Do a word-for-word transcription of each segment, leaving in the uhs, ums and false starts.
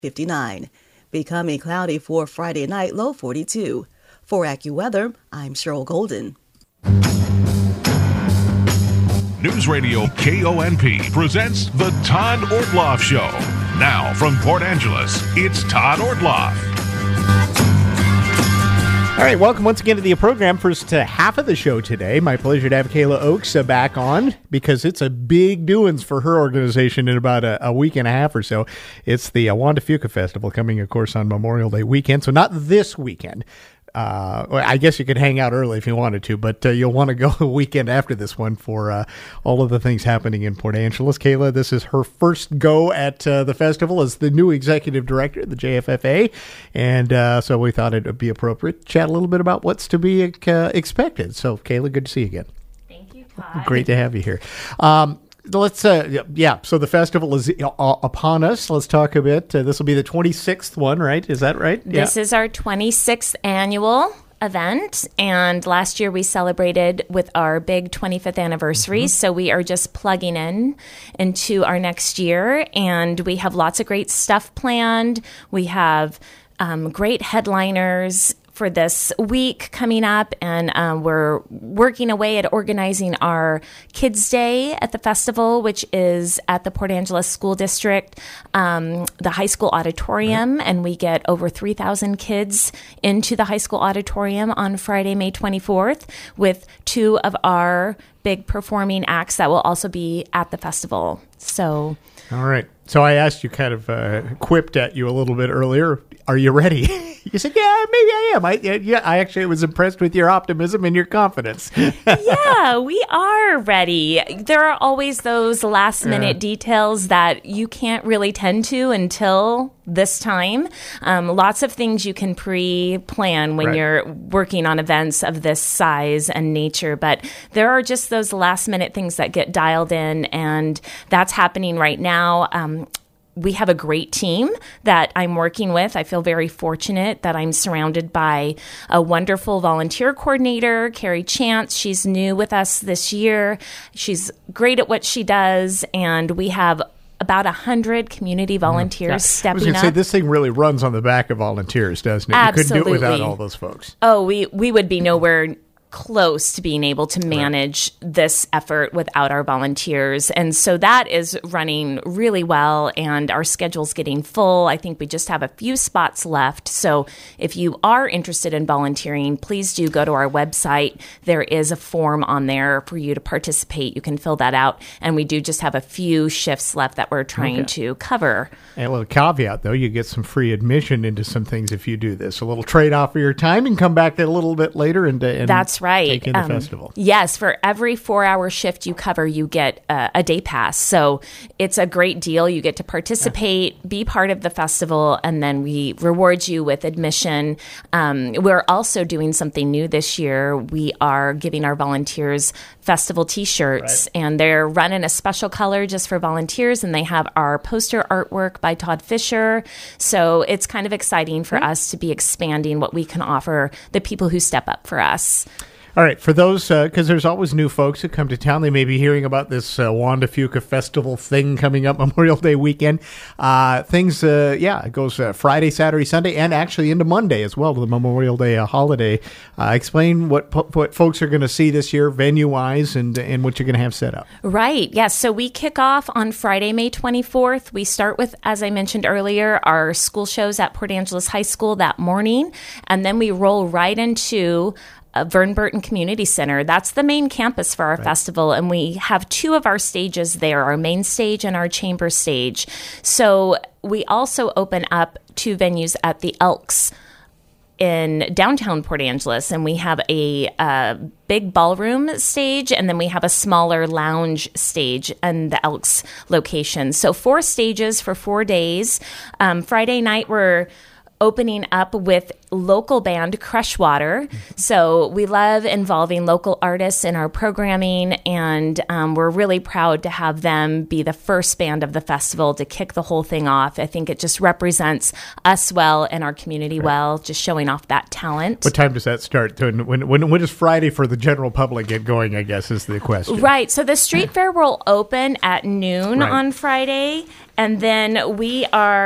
fifty-nine. Becoming cloudy for Friday night, low forty-two. For AccuWeather, I'm Cheryl Golden. News Radio K O N P presents The Todd Ortloff Show. Now from Port Angeles, it's Todd Ortloff. All right, welcome once again to the program. First to half of the show today. My pleasure to have Kayla Oakes uh, back on because it's a big doings for her organization in about a, a week and a half or so. It's the uh, Juan de Fuca Festival coming, of course, on Memorial Day weekend. So not this weekend. Uh, well, I guess you could hang out early if you wanted to, but uh, you'll want to go a weekend after this one for uh, all of the things happening in Port Angeles. Kayla, this is her first go at uh, the festival as the new executive director of the J F F A, and uh, so we thought it would be appropriate to chat a little bit about what's to be uh, expected. So, Kayla, good to see you again. Thank you, Todd. Great to have you here. Um, Let's, uh, yeah, so the festival is uh, upon us. Let's talk a bit. Uh, this will be the twenty-sixth one, right? Is that right? This yeah. is our twenty-sixth annual event, and last year we celebrated with our big twenty-fifth anniversary, mm-hmm. so we are just plugging in into our next year, and we have lots of great stuff planned. We have um, great headliners for this week coming up, and um, we're working away at organizing our Kids Day at the festival, which is at the Port Angeles School District, um, the high school auditorium, right. and we get over three thousand kids into the high school auditorium on Friday, May twenty-fourth, with two of our big performing acts that will also be at the festival. So, all right. So I asked you, kind of uh, quipped at you a little bit earlier, are you ready? You said, yeah, maybe I am. I, yeah, I actually was impressed with your optimism and your confidence. Yeah, we are ready. There are always those last minute uh, details that you can't really tend to until this time. Um, lots of things you can pre-plan when right. you're working on events of this size and nature, but there are just those last minute things that get dialed in, and that's happening right now. Um, We have a great team that I'm working with. I feel very fortunate that I'm surrounded by a wonderful volunteer coordinator, Carrie Chance. She's new with us this year. She's great at what she does, and we have about one hundred community volunteers yeah. stepping up. I was going to say, this thing really runs on the back of volunteers, doesn't it? Absolutely. You couldn't do it without all those folks. Oh, we, we would be nowhere close to being able to manage right. this effort without our volunteers. And so that is running really well, and our schedule's getting full. I think we just have a few spots left. So if you are interested in volunteering, please do go to our website. There is a form on there for you to participate. You can fill that out. And we do just have a few shifts left that we're trying okay. to cover. And a little caveat, though, you get some free admission into some things if you do this. A little trade-off for your time, and come back a little bit later and, and That's right. Take in the um, festival. Yes, for every four-hour shift you cover, you get uh, a day pass. So it's a great deal. You get to participate, yeah. be part of the festival, and then we reward you with admission. Um, we're also doing something new this year. We are giving our volunteers festival T-shirts, right. and they're running a special color just for volunteers, and they have our poster artwork by Todd Fisher. So it's kind of exciting for mm-hmm. us to be expanding what we can offer the people who step up for us. All right, for those, because uh, there's always new folks who come to town, they may be hearing about this uh, Juan de Fuca Festival thing coming up Memorial Day weekend. Uh, things, uh, yeah, it goes uh, Friday, Saturday, Sunday, and actually into Monday as well, the Memorial Day uh, holiday. Uh, explain what what folks are going to see this year, venue-wise, and, and what you're going to have set up. Right, yes. So we kick off on Friday, May twenty-fourth. We start with, as I mentioned earlier, our school shows at Port Angeles High School that morning, and then we roll right into Uh, Vern Burton Community Center. That's the main campus for our right. festival, and we have two of our stages there, our main stage and our chamber stage. So we also open up two venues at the Elks in downtown Port Angeles, and we have a uh, big ballroom stage, and then we have a smaller lounge stage in the Elks location. So four stages for four days. Um, Friday night, we're opening up with local band Crushwater. So we love involving local artists in our programming, and um, we're really proud to have them be the first band of the festival to kick the whole thing off. I think it just represents us well and our community right. well, just showing off that talent. What time does that start? When, when, when does Friday for the general public get going, I guess, is the question. Right. So the street fair will open at noon right. on Friday, and then we are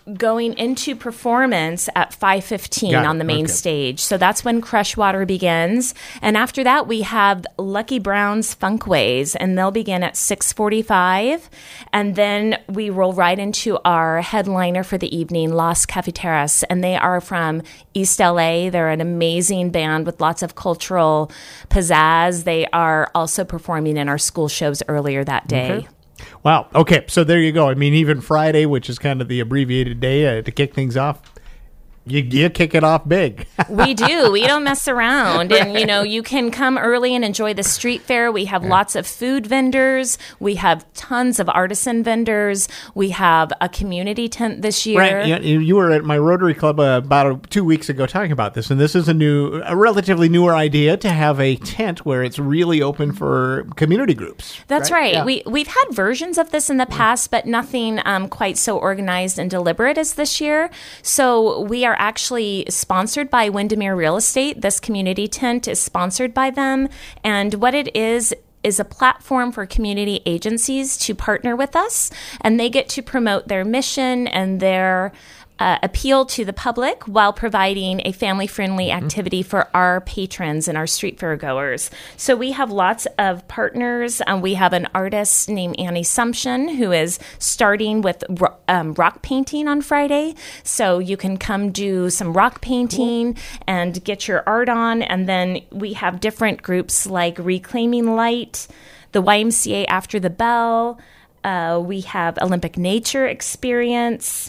going into performance at five fifteen Got it. on the main Okay. stage. So that's when Crushwater begins. And after that, we have Lucky Brown's Funkways, and they'll begin at six forty-five. And then we roll right into our headliner for the evening, Las Cafeteras. And they are from East L A. They're an amazing band with lots of cultural pizzazz. They are also performing in our school shows earlier that day. Okay. Wow. Okay. So there you go. I mean, even Friday, which is kind of the abbreviated day uh, to kick things off, you, you kick it off big. We do. We don't mess around. And, you know, you can come early and enjoy the street fair. We have yeah. lots of food vendors. We have tons of artisan vendors. We have a community tent this year. Right. Yeah, you were at my Rotary Club uh, about a, two weeks ago talking about this. And this is a new, a relatively newer idea to have a tent where it's really open for community groups. That's right. right. Yeah. We, we've had versions of this in the past, but nothing um, quite so organized and deliberate as this year. So we are actually sponsored by Windermere Real Estate. This community tent is sponsored by them. And what it is, is a platform for community agencies to partner with us. And they get to promote their mission and their Uh, appeal to the public while providing a family-friendly activity mm-hmm. for our patrons and our street fair goers. So we have lots of partners. Um, we have an artist named Annie Sumption who is starting with ro- um, rock painting on Friday. So you can come do some rock painting cool. and get your art on. And then we have different groups like Reclaiming Light, the Y M C A After the Bell. Uh, we have Olympic Nature Experience,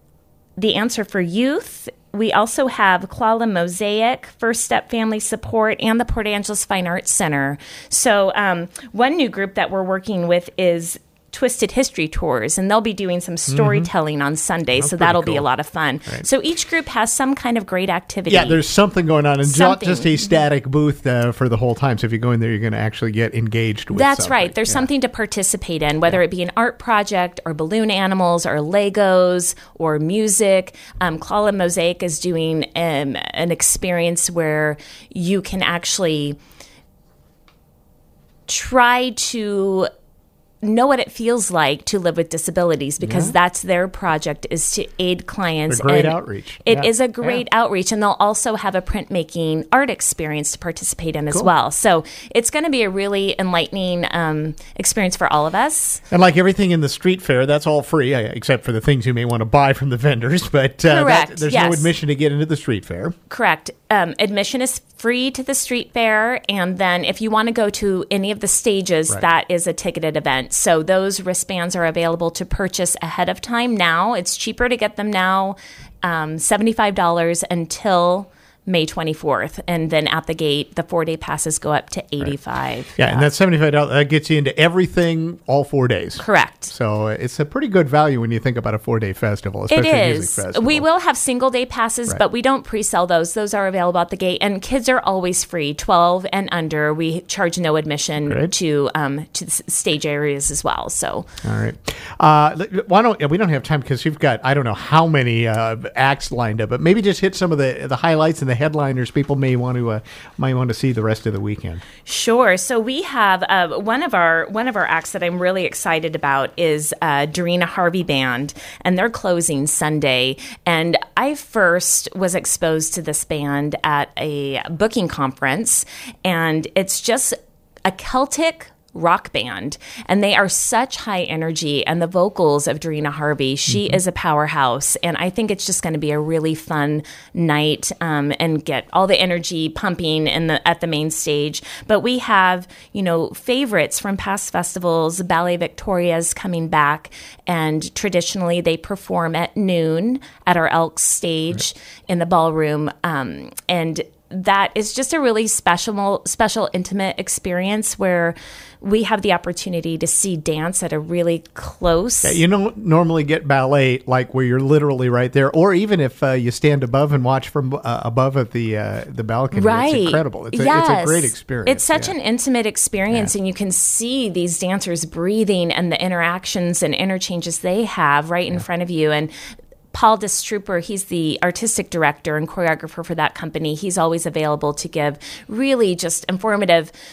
The Answer for Youth. We also have Klala Mosaic, First Step Family Support, and the Port Angeles Fine Arts Center. So um, one new group that we're working with is Twisted History Tours, and they'll be doing some storytelling mm-hmm. on Sunday, That's so that'll cool. be a lot of fun. Right. So each group has some kind of great activity. Yeah, there's something going on, and not something. just a static booth uh, for the whole time. So if you go in there, you're going to actually get engaged with That's something. right. There's yeah. something to participate in, whether yeah. it be an art project or balloon animals or Legos or music. Um, Klala Mosaic is doing um, an experience where you can actually try to know what it feels like to live with disabilities, because yeah. that's their project, is to aid clients. It's a great and outreach. It yeah. is a great yeah. outreach, and they'll also have a printmaking art experience to participate in cool. as well. So it's going to be a really enlightening um, experience for all of us. And like everything in the street fair, that's all free, except for the things you may want to buy from the vendors. But uh, Correct. That, there's yes. no admission to get into the street fair. Correct. Um, admission is free to the street fair, and then if you want to go to any of the stages, right. that is a ticketed event. So those wristbands are available to purchase ahead of time now. It's cheaper to get them now, um, seventy-five dollars until May twenty-fourth, and then at the gate, the four-day passes go up to eighty-five dollars. Right. Yeah, yeah, and that's seventy-five dollars. That gets you into everything all four days. Correct. So uh, it's a pretty good value when you think about a four-day festival, especially it a is. music festival. We will have single-day passes, right. but we don't pre-sell those. Those are available at the gate, and kids are always free, twelve and under. We charge no admission Great. to um, to the stage areas as well. So, all right. Uh, why don't we don't have time because you've got I don't know how many uh, acts lined up, but maybe just hit some of the the highlights and the headliners people may want to uh, might want to see the rest of the weekend. Sure. So we have uh, one of our one of our acts that I'm really excited about is uh, Dorina Harvey Band, and they're closing Sunday. And I first was exposed to this band at a booking conference, and it's just a Celtic rock band, and they are such high energy, and the vocals of Dorina Harvey, she mm-hmm. is a powerhouse, and I think it's just going to be a really fun night um, and get all the energy pumping in the at the main stage. But we have, you know, favorites from past festivals. Ballet Victoria's coming back, and traditionally they perform at noon at our Elks stage right. in the ballroom, um, and that is just a really special, special, intimate experience where we have the opportunity to see dance at a really close. Yeah, you don't normally get ballet like where you're literally right there, or even if uh, you stand above and watch from uh, above at the uh, the balcony. Right. It's incredible. It's a, yes. it's a great experience. It's such yeah. an intimate experience, yeah. and you can see these dancers breathing and the interactions and interchanges they have right in yeah. front of you. And Paul Distrooper, he's the artistic director and choreographer for that company. He's always available to give really just informative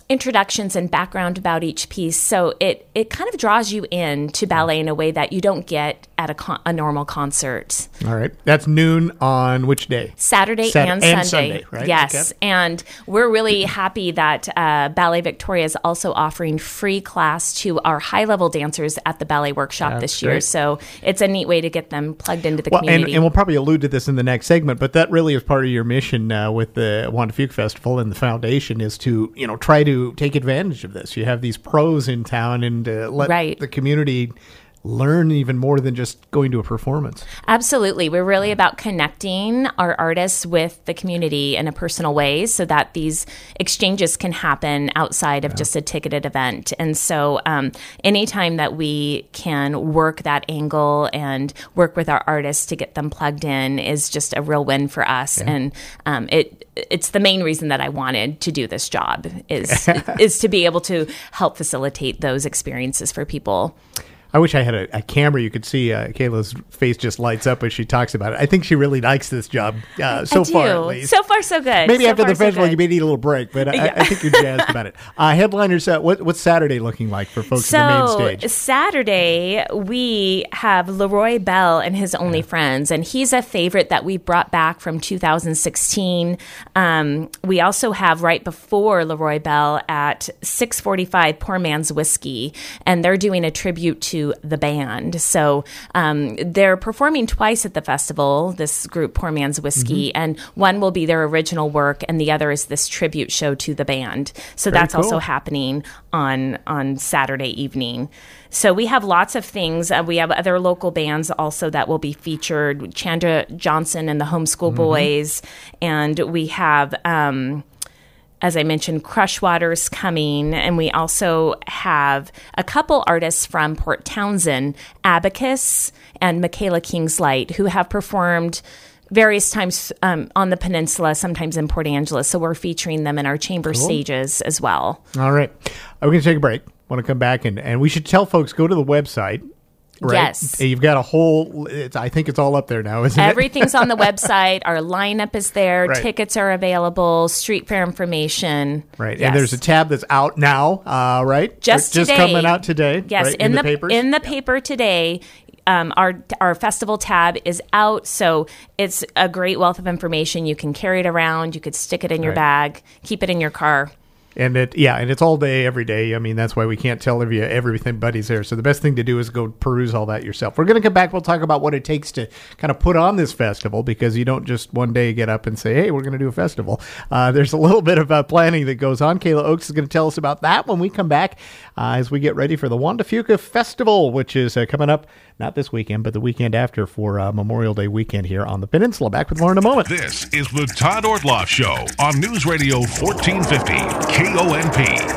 introductions and background about each piece. So it, it kind of draws you in to ballet in a way that you don't get at a, con- a normal concert. All right. That's noon on which day? Saturday Sat- and, and Sunday. Sunday, right? Yes. Okay. And we're really happy that uh, Ballet Victoria is also offering free class to our high-level dancers at the ballet workshop That's this year. great. So it's a neat way to get them plugged into the Well, and, community. and we'll probably allude to this in the next segment, but that really is part of your mission uh, with the Wanda Fuke Festival and the foundation is to, you know, try to take advantage of this. You have these pros in town and uh, let Right. the community learn even more than just going to a performance. Absolutely. We're really about connecting our artists with the community in a personal way so that these exchanges can happen outside of yeah. just a ticketed event. And so um, anytime that we can work that angle and work with our artists to get them plugged in is just a real win for us. Yeah. And um, it it's the main reason that I wanted to do this job is is to be able to help facilitate those experiences for people. I wish I had a, a camera. You could see uh, Kayla's face just lights up as she talks about it. I think she really likes this job uh, so I do. far, at least. So far, so good. Maybe so after far, the festival, so you may need a little break, but I, yeah. I think you're jazzed about it. Uh, headliners, uh, what, what's Saturday looking like for folks so, on the main stage? Saturday, we have Leroy Bell and His Only yeah. Friends, and he's a favorite that we brought back from two thousand sixteen. Um, we also have right before Leroy Bell at six forty-five Poor Man's Whiskey, and they're doing a tribute to the band. So um, they're performing twice at the festival, this group, Poor Man's Whiskey, mm-hmm. and one will be their original work, and the other is this tribute show to the band. So Very that's cool. also happening on, on Saturday evening. So we have lots of things. Uh, we have other local bands also that will be featured, Chandra Johnson and the Homeschool mm-hmm. Boys, and we have... Um, as I mentioned, Crushwater's coming, and we also have a couple artists from Port Townsend, Abacus and Michaela Kingslight, who have performed various times um, on the peninsula, sometimes in Port Angeles. So we're featuring them in our chamber cool. stages as well. All right. We're going to take a break. Want to come back, and, and we should tell folks, go to the website. Right? Yes. You've got a whole, it's, I think it's all up there now, isn't Everything's it? on the website. Our lineup is there. Right. Tickets are available. Street fair information. Right. Yes. And there's a tab that's out now, uh, right? Just Just today. coming out today. Yes. Right? In, in the, the papers? In the paper today. Um, our our festival tab is out, so it's a great wealth of information. You can carry it around. You could stick it in your right. bag. Keep it in your car. And it, yeah, and it's all day, every day. I mean, that's why we can't tell you everybody's there. So the best thing to do is go peruse all that yourself. We're going to come back. We'll talk about what it takes to kind of put on this festival, because you don't just one day get up and say, hey, we're going to do a festival. Uh, there's a little bit of uh, planning that goes on. Kayla Oakes is going to tell us about that when we come back uh, as we get ready for the Wanda Fuke Festival, which is uh, coming up not this weekend, but the weekend after for uh, Memorial Day weekend here on the Peninsula. Back with more in a moment. This is the Todd Ortloff Show on News Radio fourteen fifty K O N P.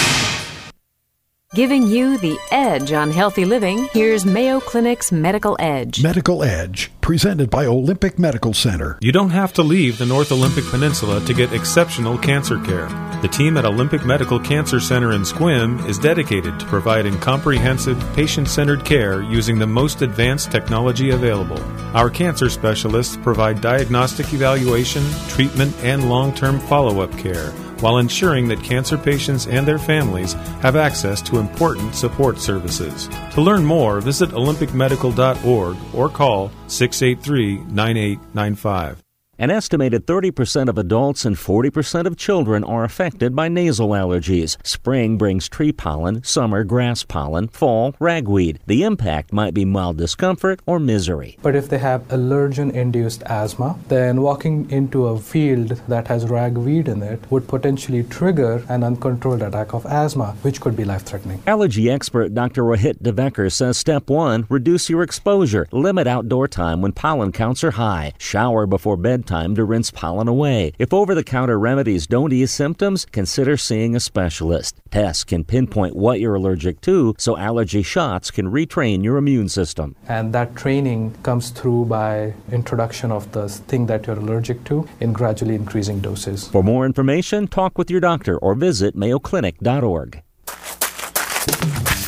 Giving you the edge on healthy living, here's Mayo Clinic's Medical Edge. Medical Edge, presented by Olympic Medical Center. You don't have to leave the North Olympic Peninsula to get exceptional cancer care. The team at Olympic Medical Cancer Center in Sequim is dedicated to providing comprehensive, patient-centered care using the most advanced technology available. Our cancer specialists provide diagnostic evaluation, treatment, and long-term follow-up care, while ensuring that cancer patients and their families have access to important support services. To learn more, visit olympic medical dot org or call six eight three, nine eight nine five. An estimated thirty percent of adults and forty percent of children are affected by nasal allergies. Spring brings tree pollen, summer grass pollen, fall ragweed. The impact might be mild discomfort or misery. But if they have allergen-induced asthma, then walking into a field that has ragweed in it would potentially trigger an uncontrolled attack of asthma, which could be life-threatening. Allergy expert Doctor Rohit Deveker says step one, reduce your exposure. Limit outdoor time when pollen counts are high. Shower before bedtime to rinse pollen away. If over-the-counter remedies don't ease symptoms, consider seeing a specialist. Tests can pinpoint what you're allergic to, so allergy shots can retrain your immune system. And that training comes through by introduction of the thing that you're allergic to in gradually increasing doses. For more information, talk with your doctor or visit mayo clinic dot org.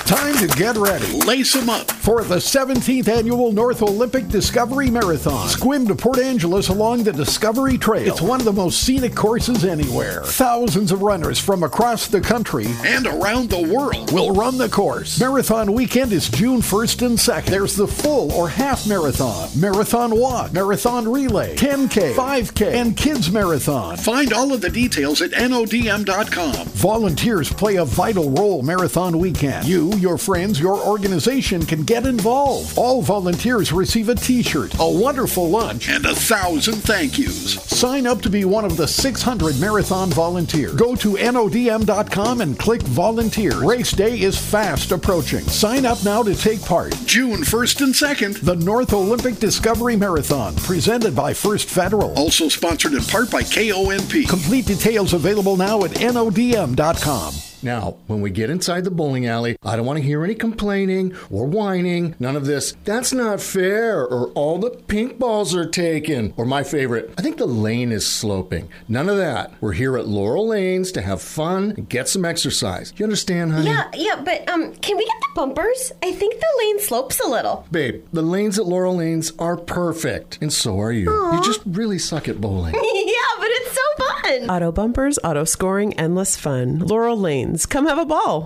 Time to get ready. Lace them up For the seventeenth Annual North Olympic Discovery Marathon. Swim to Port Angeles along the Discovery Trail. It's one of the most scenic courses anywhere. Thousands of runners from across the country and around the world will run the course. Marathon weekend is June first and second. There's the full or half marathon, marathon walk, marathon relay, ten K, five K, and kids marathon. Find all of the details at N O D M dot com. Volunteers play a vital role marathon weekend. You, your friends, your organization can get involved. All volunteers receive a t-shirt, a wonderful lunch, and a thousand thank yous. Sign up to be one of the six hundred marathon volunteers. Go to N O D M dot com and click volunteer. Race day is fast approaching. Sign up now to take part. June first and second. The North Olympic Discovery Marathon, presented by First Federal. Also sponsored in part by K O N P. Complete details available now at N O D M dot com. Now, when we get inside the bowling alley, I don't want to hear any complaining or whining. None of this, that's not fair, or all the pink balls are taken, or my favorite, I think the lane is sloping. None of that. We're here at Laurel Lanes to have fun and get some exercise. You understand, honey? Yeah, yeah, but um, can we get the bumpers? I think the lane slopes a little. Babe, the lanes at Laurel Lanes are perfect, and so are you. Aww. You just really suck at bowling. Yeah, but it's so fun. Auto bumpers, auto scoring, endless fun. Laurel Lanes. Come have a ball.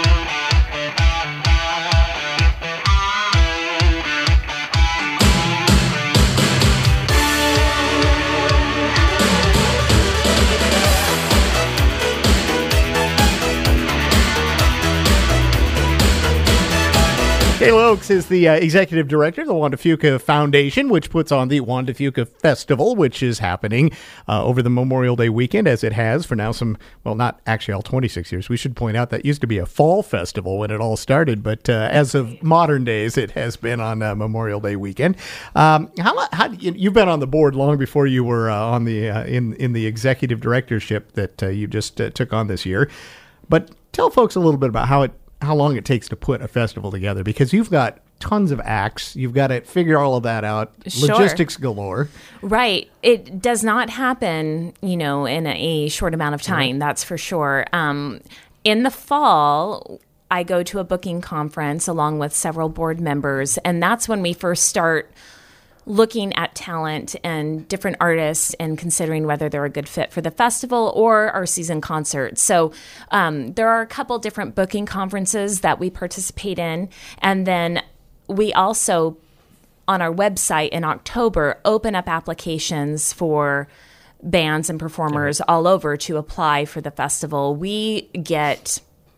Kayla Oakes is the uh, executive director of the Juan de Fuca Foundation, which puts on the Juan de Fuca Festival, which is happening uh, over the Memorial Day weekend, as it has for now some, well, not actually all twenty-six years. We should point out that used to be a fall festival when it all started, but uh, as of modern days, it has been on uh, Memorial Day weekend. Um, how, how you've been on the board long before you were uh, on the uh, in in the executive directorship that uh, you just uh, took on this year, but tell folks a little bit about how it. how long it takes to put a festival together, because you've got tons of acts. You've got to figure all of that out. Sure. Logistics galore. Right. It does not happen, you know, in a, a short amount of time. Right. That's for sure. Um, in the fall, I go to a booking conference along with several board members, and that's when we first start looking at talent and different artists and considering whether they're a good fit for the festival or our season concerts. So um, there are a couple different booking conferences that we participate in. And then we also, on our website in October, open up applications for bands and performers all over to apply for the festival. We get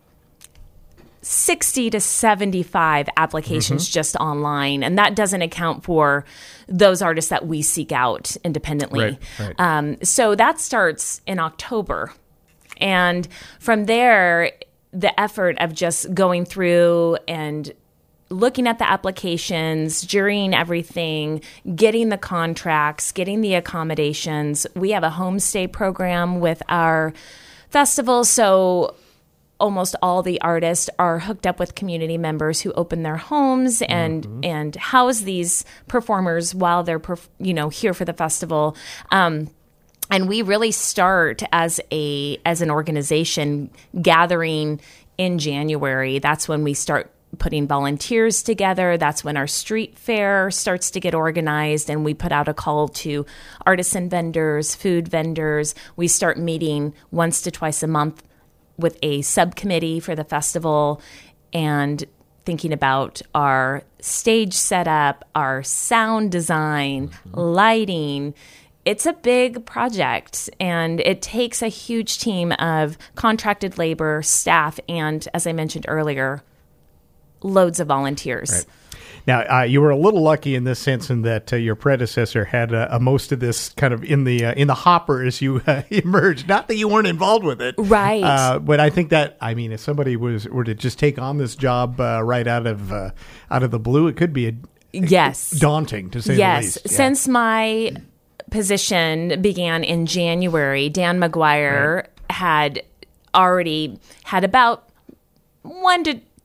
sixty to seventy-five applications mm-hmm. just online, and that doesn't account for those artists that we seek out independently. Right, right. Um, so that starts in October. And from there, the effort of just going through and looking at the applications, jurying everything, getting the contracts, getting the accommodations. We have a homestay program with our festival, so almost all the artists are hooked up with community members who open their homes and mm-hmm. and house these performers while they're perf- you know here for the festival. Um, and we really start as a as an organization gathering in January. That's when we start putting volunteers together. That's when our street fair starts to get organized, and we put out a call to artisan vendors, food vendors. We start meeting once to twice a month with a subcommittee for the festival and thinking about our stage setup, our sound design, mm-hmm. lighting. It's a big project, and it takes a huge team of contracted labor, staff, and, as I mentioned earlier, loads of volunteers. Right. Now, uh, you were a little lucky in this sense in that uh, your predecessor had uh, most of this kind of in the uh, in the hopper as you uh, emerged. Not that you weren't involved with it, right? Uh, but I think that I mean, if somebody was were to just take on this job uh, right out of uh, out of the blue, it could be a, yes daunting to say yes. the least. Yes, since yeah. my position began in January, Dan McGuire right. had already had about one to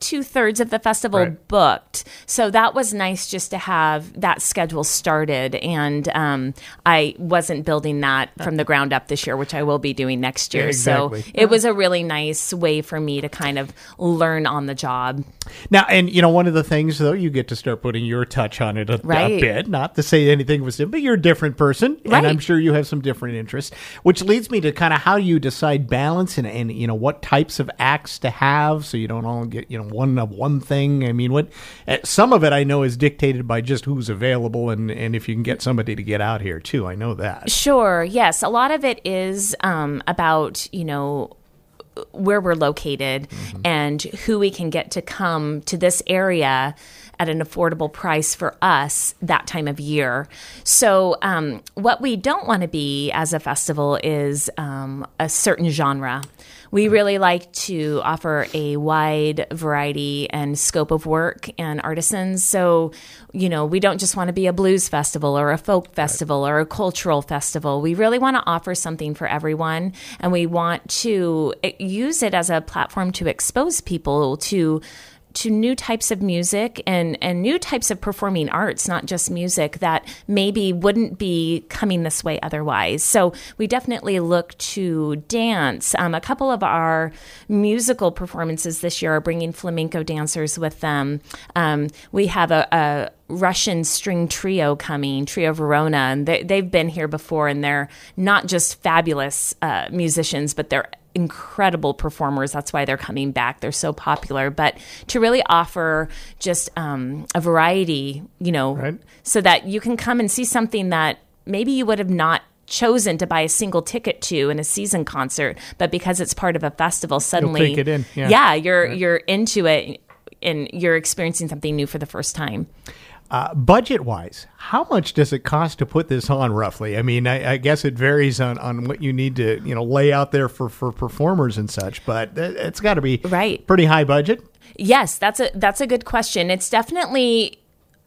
two thirds of the festival Right. booked. So that was nice just to have that schedule started. And um, I wasn't building that from the ground up this year, which I will be doing next year. Yeah, exactly. So it was a really nice way for me to kind of learn on the job. Now, and you know, one of the things though, you get to start putting your touch on it a, Right. a bit. Not to say anything was different, but you're a different person, Right. and I'm sure you have some different interests. Which leads me to kind of how you decide balance and, and you know what types of acts to have, so you don't all get you know one of one thing. I mean, what uh, some of it I know is dictated by just who's available and and if you can get somebody to get out here too. I know that. Sure. Yes. A lot of it is um, about, you know, where we're located Mm-hmm. and who we can get to come to this area at an affordable price for us that time of year. So um, what we don't want to be as a festival is um, a certain genre. We really like to offer a wide variety and scope of work and artisans. So, you know, we don't just want to be a blues festival or a folk festival or a cultural festival. We really want to offer something for everyone. And we want to use it as a platform to expose people to to new types of music and, and new types of performing arts, not just music, that maybe wouldn't be coming this way otherwise. So we definitely look to dance. Um, a couple of our musical performances this year are bringing flamenco dancers with them. Um, we have a, a Russian string trio coming, Trio Verona, and they, they've been here before, and they're not just fabulous uh, musicians, but they're incredible performers. That's why they're coming back. They're so popular. But to really offer just um, a variety, you know, Right. so that you can come and see something that maybe you would have not chosen to buy a single ticket to in a season concert, but because it's part of a festival, suddenly, take it in, yeah. you're Right. you're into it and you're experiencing something new for the first time. Uh, budget-wise, how much does it cost to put this on, roughly? I mean, I, I guess it varies on, on what you need to, you know, lay out there for, for performers and such, but it- it's got to be Right. pretty high budget. Yes, that's a that's a good question. It's definitely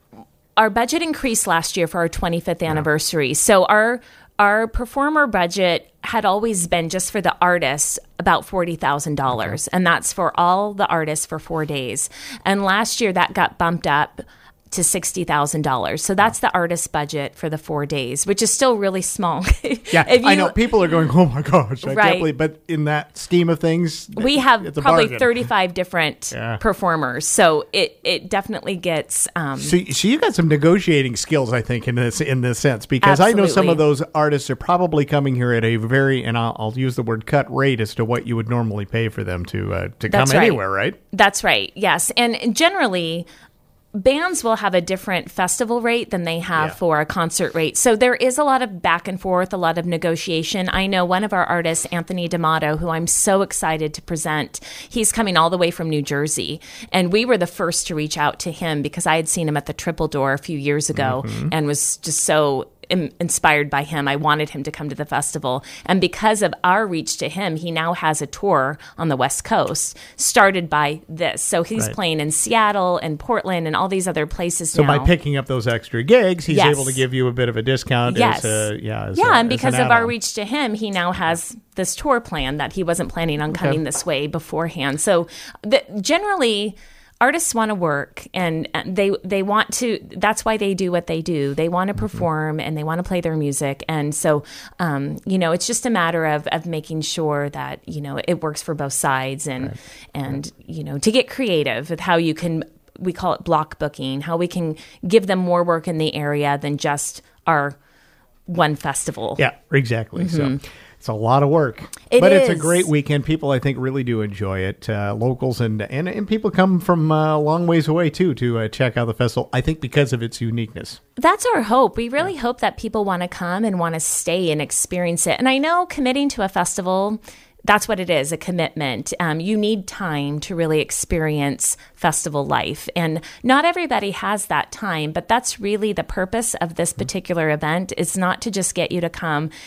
our budget increased last year for our twenty-fifth anniversary. So our our performer budget had always been just for the artists about forty thousand dollars, and that's for all the artists for four days. And last year that got bumped up to sixty thousand dollars. So that's the artist budget for the four days, which is still really small. Yeah, If I you- know people are going, oh my gosh, I Right. can't believe, but in that scheme of things, we have it's a probably bargain. thirty-five different Yeah. performers. So it, it definitely gets... Um, So, so you got some negotiating skills, I think, in this in this sense, because I know some Absolutely. of those artists are probably coming here at a very, and I'll, I'll use the word cut rate as to what you would normally pay for them to uh, to That's come right. anywhere, right? That's right. Yes. And generally, bands will have a different festival rate than they have Yeah. for a concert rate. So there is a lot of back and forth, a lot of negotiation. I know one of our artists, Anthony D'Amato, who I'm so excited to present, he's coming all the way from New Jersey. And we were the first to reach out to him because I had seen him at the Triple Door a few years ago Mm-hmm. and was just so im- inspired by him. I wanted him to come to the festival. And because of our reach to him, he now has a tour on the West Coast started by this. So he's Right. playing in Seattle and Portland and all these other places So now. by picking up those extra gigs, he's Yes. able to give you a bit of a discount. Yes. As a, yeah. As yeah, a- and as because an of our add-on. reach to him, he now has this tour plan that he wasn't planning on coming this way beforehand. So the, generally, artists want to work and and they they want to. That's why they do what they do. They want to Mm-hmm. perform and they want to play their music. And so, um, you know, it's just a matter of of making sure that you know it works for both sides and and you know to get creative with how you can. We call it block booking. How we can give them more work in the area than just our one festival. Yeah, exactly. So it's a lot of work, It but it's a is. great weekend. People, I think, really do enjoy it. Uh, locals and, and and people come from uh, a long ways away too to uh, check out the festival. I think because of its uniqueness. That's our hope. We really hope that people want to come and want to stay and experience it. And I know committing to a festival, that's what it is, a commitment. Um, you need time to really experience festival life. And not everybody has that time, but that's really the purpose of this particular event. It's not to just get you to come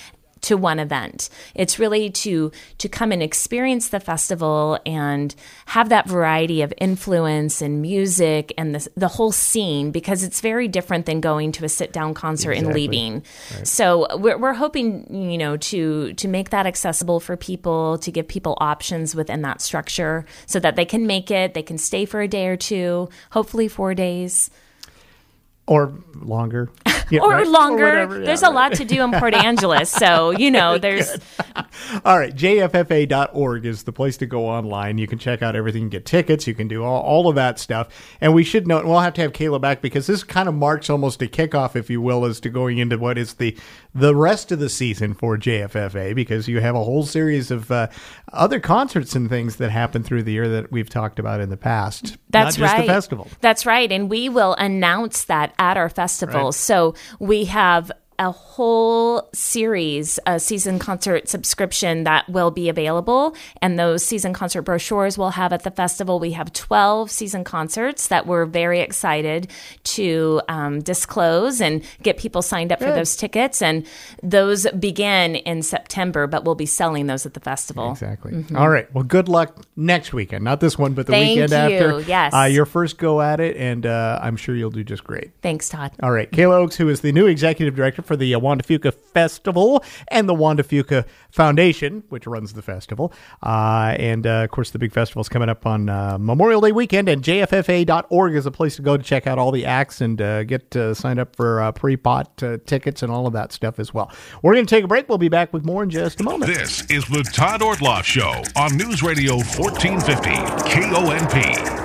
to one event. It's really to to come and experience the festival and have that variety of influence and music and the, the whole scene, because it's very different than going to a sit-down concert exactly. and leaving. Right. So we're, we're hoping, you know, to to make that accessible for people, to give people options within that structure so that they can make it, they can stay for a day or two, hopefully four days. Or longer. Yeah, or right? longer. Or whatever, yeah, there's right. a lot to do in Port Angeles. So, you know, there's... All right. J F F A dot org is the place to go online. You can check out everything, get tickets. You can do all, all of that stuff. And we should note, and we'll have to have Kayla back because this kind of marks almost a kickoff, if you will, as to going into what is the the rest of the season for J F F A, because you have a whole series of uh, other concerts and things that happen through the year that we've talked about in the past. That's Not just right. the festival. That's right. And we will announce that at our festival. Right. So we have a whole series, a season concert subscription that will be available. And those season concert brochures we'll have at the festival. We have twelve season concerts that we're very excited to um, disclose and get people signed up Good. for those tickets. And those begin in September, but we'll be selling those at the festival. Exactly. Mm-hmm. All right. Well, good luck next weekend. Not this one, but the Thank weekend you. after. Yes. Uh, your first go at it, and uh, I'm sure you'll do just great. Thanks, Todd. All right. Kayla Oakes, who is the new executive director for the uh, Wanda Fuca Festival and the Wanda Fuca Foundation, which runs the festival. Uh, and, uh, of course, the big festival is coming up on uh, Memorial Day weekend, and J F F A dot org is a place to go to check out all the acts and uh, get uh, signed up for uh, pre-pot uh, tickets and all of that stuff as well. We're going to take a break. We'll be back with more in just a moment. This is the Todd Ortloff Show on News Radio fourteen fifty K O N P.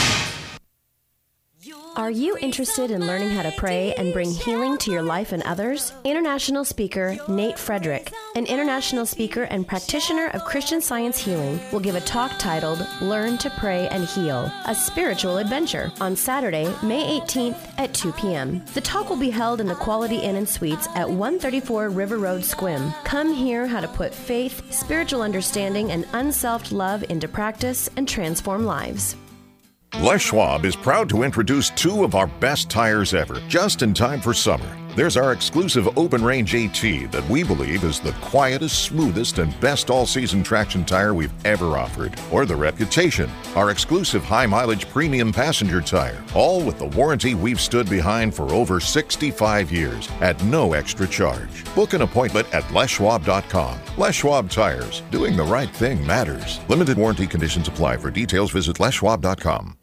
Are you interested in learning how to pray and bring healing to your life and others? International speaker Nate Frederick, an international speaker and practitioner of Christian Science healing, will give a talk titled Learn to Pray and Heal, a Spiritual Adventure, on Saturday, May eighteenth at two p.m. The talk will be held in the Quality Inn and Suites at one thirty-four River Road, Sequim. Come hear how to put faith, spiritual understanding, and unselfed love into practice and transform lives. Les Schwab is proud to introduce two of our best tires ever, just in time for summer. There's our exclusive Open Range AT that we believe is the quietest, smoothest, and best all-season traction tire we've ever offered. Or the Reputation, our exclusive high-mileage premium passenger tire, all with the warranty we've stood behind for over sixty-five years at no extra charge. Book an appointment at Les Schwab dot com. Les Schwab Tires. Doing the right thing matters. Limited warranty conditions apply. For details, visit Les Schwab dot com.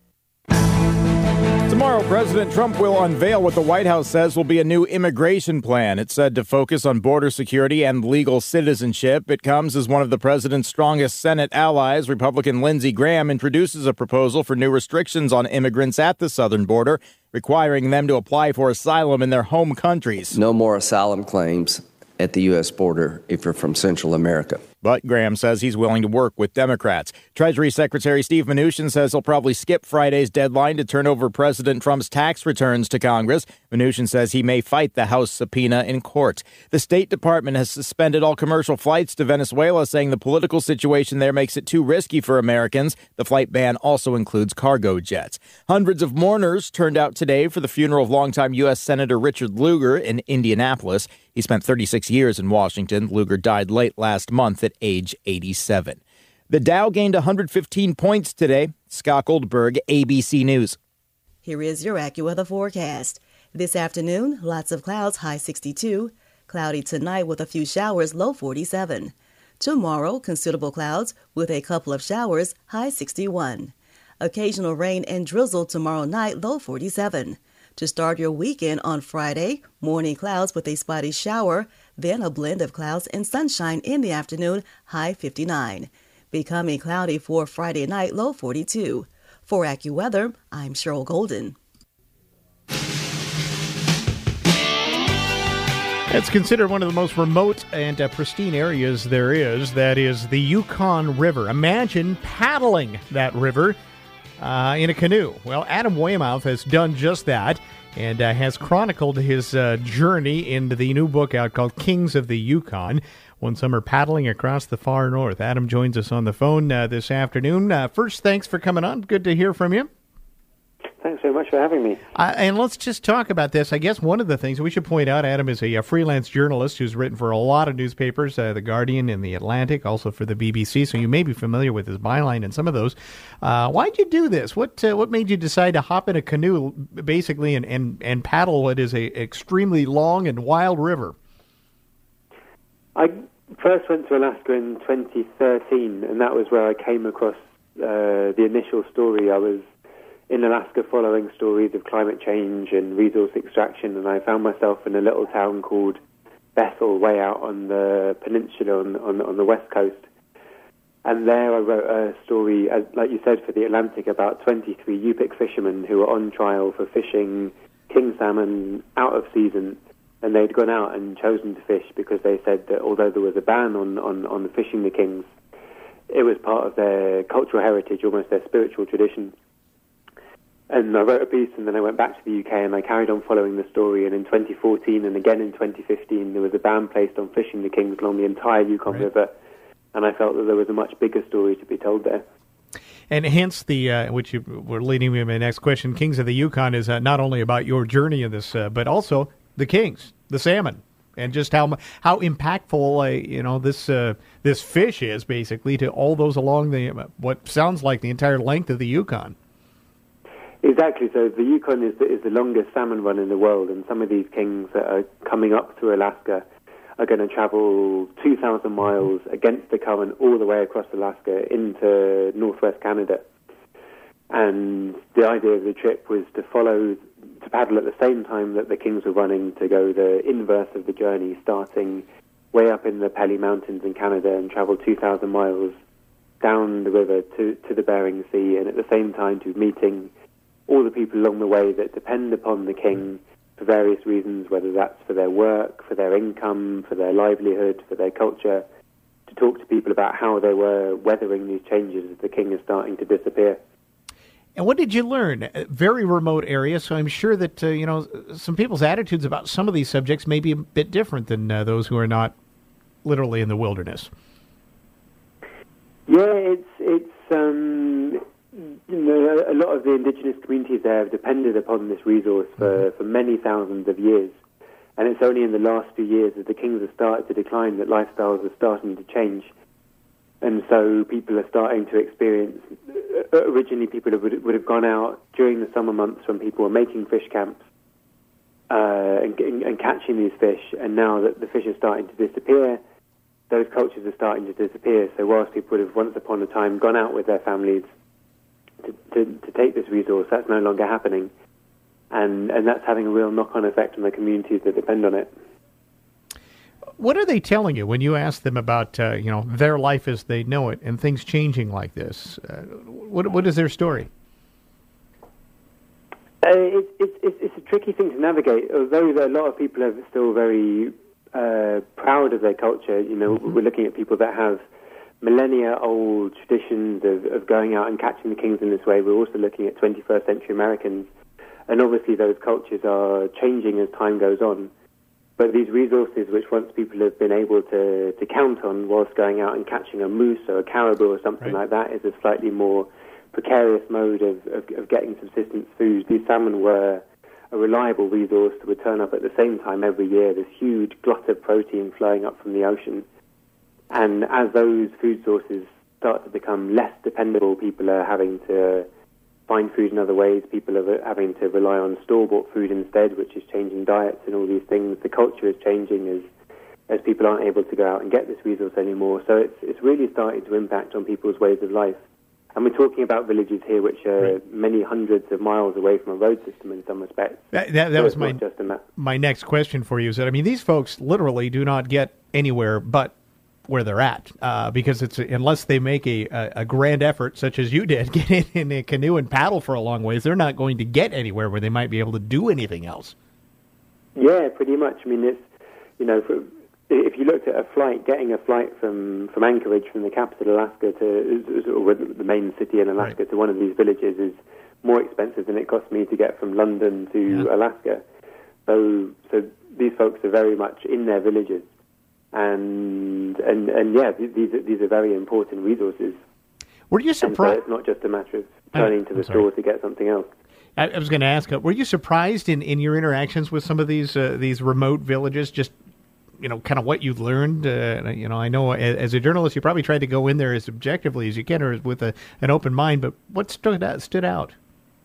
Tomorrow, President Trump will unveil what the White House says will be a new immigration plan. It's said to focus on border security and legal citizenship. It comes as one of the president's strongest Senate allies, Republican Lindsey Graham, introduces a proposal for new restrictions on immigrants at the southern border, requiring them to apply for asylum in their home countries. No more asylum claims at the U S border if you're from Central America. But Graham says he's willing to work with Democrats. Treasury Secretary Steve Mnuchin says he'll probably skip Friday's deadline to turn over President Trump's tax returns to Congress. Mnuchin says he may fight the House subpoena in court. The State Department has suspended all commercial flights to Venezuela, saying the political situation there makes it too risky for Americans. The flight ban also includes cargo jets. Hundreds of mourners turned out today for the funeral of longtime U S Senator Richard Lugar in Indianapolis. He spent thirty-six years in Washington. Lugar died late last month at age eighty-seven. The Dow gained one hundred fifteen points today. Scott Goldberg, A B C News. Here is your AccuWeather forecast. This afternoon, lots of clouds, high sixty-two. Cloudy tonight with a few showers, low forty-seven. Tomorrow, considerable clouds with a couple of showers, high sixty-one. Occasional rain and drizzle tomorrow night, low forty-seven. To start your weekend on Friday, morning clouds with a spotty shower, then a blend of clouds and sunshine in the afternoon, high fifty-nine. Becoming cloudy for Friday night, low forty-two. For AccuWeather, I'm Cheryl Golden. It's considered one of the most remote and uh, pristine areas there is. That is the Yukon River. Imagine paddling that river uh, in a canoe. Well, Adam Weymouth has done just that and uh, has chronicled his uh, journey in the new book out called Kings of the Yukon. One summer paddling across the far north. Adam joins us on the phone uh, this afternoon. Uh, first, thanks for coming on. Good to hear from you. Thanks very much for having me. Uh, and let's just talk about this. I guess one of the things we should point out, Adam is a, a freelance journalist who's written for a lot of newspapers, uh, The Guardian and The Atlantic, also for the B B C, so you may be familiar with his byline and some of those. Uh, why'd you do this? What uh, what made you decide to hop in a canoe, basically, and, and, and paddle what is a extremely long and wild river? I first went to Alaska in twenty thirteen, and that was where I came across uh, the initial story. I was in Alaska following stories of climate change and resource extraction, and I found myself in a little town called Bethel, way out on the peninsula on, on, on the west coast. And there I wrote a story, as, like you said, for the Atlantic about twenty-three Yupik fishermen who were on trial for fishing king salmon out of season, and they'd gone out and chosen to fish because they said that although there was a ban on, on, on fishing the kings, it was part of their cultural heritage, almost their spiritual tradition. And I wrote a piece, and then I went back to the U K, and I carried on following the story. And in twenty fourteen and again in twenty fifteen, there was a ban placed on fishing the kings along the entire Yukon right. River. And I felt that there was a much bigger story to be told there. And hence the, uh, which you were leading me to my next question, Kings of the Yukon is uh, not only about your journey in this, uh, but also the kings, the salmon, and just how how impactful, uh, you know, this uh, this fish is basically to all those along the, what sounds like the entire length of the Yukon. Exactly. So the Yukon is the, is the longest salmon run in the world, and some of these kings that are coming up through Alaska are going to travel two thousand miles against the current all the way across Alaska into northwest Canada. And the idea of the trip was to follow, to paddle at the same time that the kings were running, to go the inverse of the journey, starting way up in the Pelly Mountains in Canada and travel two thousand miles down the river to, to the Bering Sea, and at the same time to meeting all the people along the way that depend upon the king for various reasons, whether that's for their work, for their income, for their livelihood, for their culture, to talk to people about how they were weathering these changes as the king is starting to disappear. And what did you learn? A very remote area, so I'm sure that, uh, you know, some people's attitudes about some of these subjects may be a bit different than uh, those who are not literally in the wilderness. Yeah, it's, it's, um... You know, a lot of the indigenous communities there have depended upon this resource for, for many thousands of years. And it's only in the last few years as the kings have started to decline that lifestyles are starting to change. And so people are starting to experience, originally people would, would have gone out during the summer months when people were making fish camps uh, and, and catching these fish. And now that the fish are starting to disappear, those cultures are starting to disappear. So whilst people would have once upon a time gone out with their families To, to, to take this resource, that's no longer happening, and and that's having a real knock-on effect on the communities that depend on it. What are they telling you when you ask them about uh, you know their life as they know it and things changing like this? Uh, what what is their story? Uh, it, it, it, it's a tricky thing to navigate. Although a lot of people are still very uh, proud of their culture, you know, mm-hmm. we're looking at people that have millennia-old traditions of, of going out and catching the kings in this way. We're also looking at twenty-first century Americans, and obviously those cultures are changing as time goes on. But these resources, which once people have been able to, to count on whilst going out and catching a moose or a caribou or something right. like that, is a slightly more precarious mode of, of, of getting subsistence food. These salmon were a reliable resource that would turn up at the same time every year, this huge glut of protein flowing up from the ocean. And as those food sources start to become less dependable, people are having to find food in other ways. People are having to rely on store-bought food instead, which is changing diets and all these things. The culture is changing as as people aren't able to go out and get this resource anymore. So it's it's really starting to impact on people's ways of life. And we're talking about villages here which are right. many hundreds of miles away from a road system in some respects. That, that, that so was my, just in that. my next question for you. Is that, I mean, these folks literally do not get anywhere but where they're at, uh, because it's unless they make a, a, a grand effort, such as you did, get in, in a canoe and paddle for a long ways, they're not going to get anywhere where they might be able to do anything else. Yeah, pretty much. I mean, it's, you know, for, if you looked at a flight, getting a flight from, from Anchorage, from the capital, Alaska, to or the main city in Alaska, right. to one of these villages is more expensive than it cost me to get from London to yeah. Alaska. So, so these folks are very much in their villages. And, and and yeah, these are, these are very important resources. Were you surprised? So it's not just a matter of turning uh, to the store to get something else. I, I was going to ask, uh, were you surprised in, in your interactions with some of these uh, these remote villages, just, you know, kind of what you learned? Uh, you know, I know as, as a journalist, you probably tried to go in there as objectively as you can or with a, an open mind, but what stood out, stood out?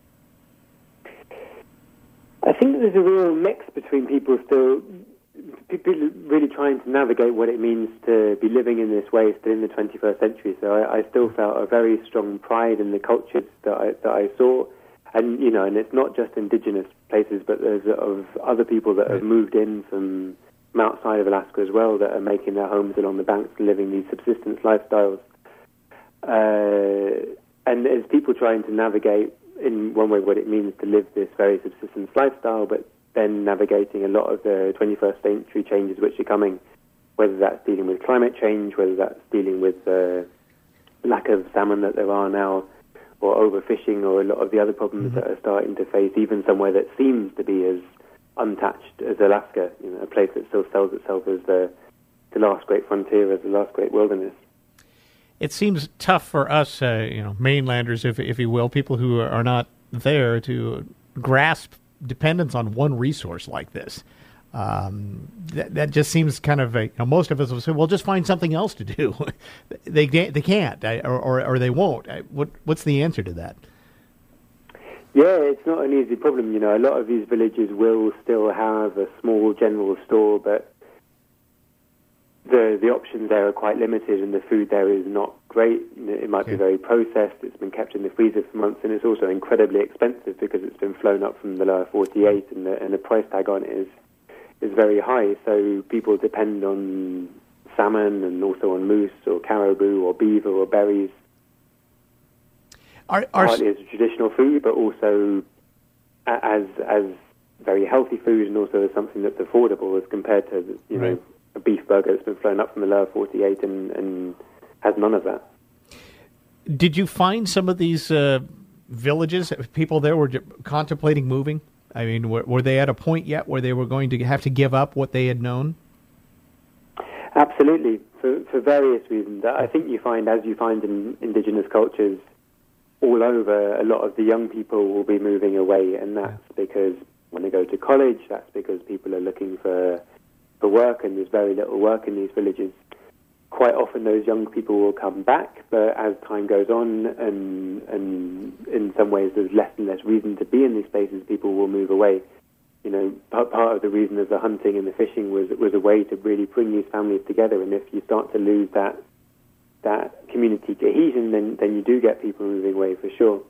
I think there's a real mix between people still, people really trying to navigate what it means to be living in this way still in the twenty-first century. So I, I still felt a very strong pride in the cultures that I, that I saw. And, you know, and it's not just indigenous places, but there's of other people that have moved in from, from outside of Alaska as well that are making their homes along the banks and living these subsistence lifestyles. Uh, and as people trying to navigate in one way what it means to live this very subsistence lifestyle, but then navigating a lot of the twenty-first century changes which are coming, whether that's dealing with climate change, whether that's dealing with the lack of salmon that there are now, or overfishing, or a lot of the other problems mm-hmm. that are starting to face, even somewhere that seems to be as untouched as Alaska, you know, a place that still sells itself as the, the last great frontier, as the last great wilderness. It seems tough for us, uh, you know, mainlanders, if if you will, people who are not there to grasp dependence on one resource like this. Um, that, that just seems kind of a, you know, most of us will say, well, just find something else to do. they they can't, or, or or they won't. What what's the answer to that? Yeah, it's not an easy problem. You know, a lot of these villages will still have a small general store, but the the options there are quite limited, and the food there is not great. It might okay. be very processed. It's been kept in the freezer for months, and it's also incredibly expensive because it's been flown up from the lower forty-eight, and the, and the price tag on it is is very high. So people depend on salmon and also on moose or caribou or beaver or berries. Are, are Partly as a traditional food, but also as as very healthy food, and also as something that's affordable as compared to, you right. know, a beef burger that's been flown up from the lower forty-eight and, and has none of that. Did you find some of these uh, villages, people there were contemplating moving? I mean, were, were they at a point yet where they were going to have to give up what they had known? Absolutely, for, for various reasons. I think you find, as you find in indigenous cultures all over, a lot of the young people will be moving away, and that's because when they go to college, that's because people are looking for for work, and there's very little work in these villages. Quite often those young people will come back, but as time goes on, and and in some ways there's less and less reason to be in these places, people will move away. You know, part, part of the reason of the hunting and the fishing was was a way to really bring these families together, and if you start to lose that that community cohesion, then, then you do get people moving away for sure.